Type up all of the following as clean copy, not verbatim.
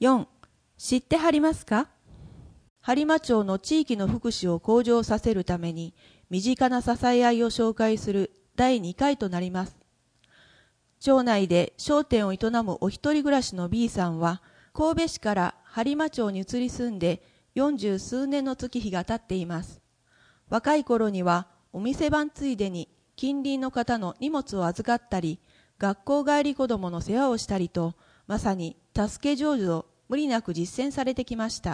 4. 知ってはりますか？播磨町の地域の福祉を向上させるために身近な支え合いを紹介する第2回となります。町内で商店を営むお一人暮らしの B さんは神戸市から播磨町に移り住んで40数年の月日が経っています。若い頃にはお店番ついでに近隣の方の荷物を預かったり、学校帰り子供の世話をしたりと、まさに助け上手を無理なく実践されてきました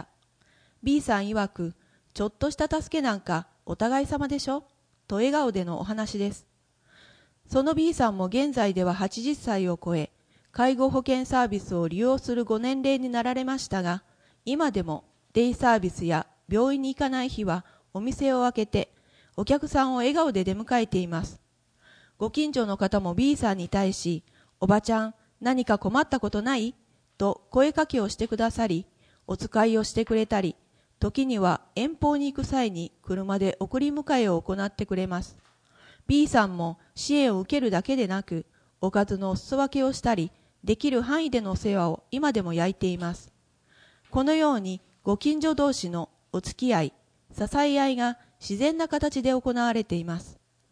。B さん曰く、ちょっとした助けなんかお互い様でしょと笑顔でのお話です。その B さんも現在では80歳を超え、介護保険サービスを利用するご年齢になられましたが、今でもデイサービスや病院に行かない日はお店を開けて、お客さんを笑顔で出迎えています。ご近所の方も B さんに対し、おばちゃん、何か困ったことない？と声かけをしてくださり、お使いをしてくれたり、時には遠方に行く際に車で送り迎えを行ってくれます。B さんも支援を受けるだけでなく、おかずのお裾分けをしたり、できる範囲でのお世話を今でも焼いています。このようにご近所同士のお付き合い、支え合いが自然な形で行われています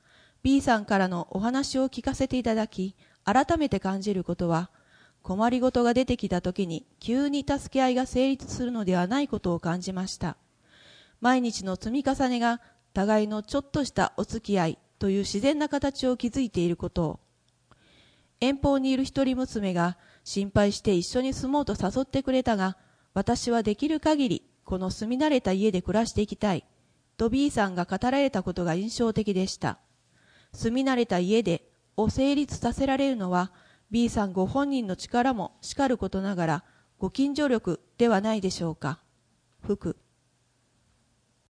。B さんからのお話を聞かせていただき、改めて感じることは、困りごとが出てきた時に急に助け合いが成立するのではないことを感じました。毎日の積み重ねが互いのちょっとしたお付き合いという自然な形を築いていることを、遠方にいる一人娘が心配して一緒に住もうと誘ってくれたが、私はできる限りこの住み慣れた家で暮らしていきたいと B さんが語られたことが印象的でした。住み慣れた家でを成立させられるのは B さんご本人の力もしかることながらご近所力ではないでしょうか。福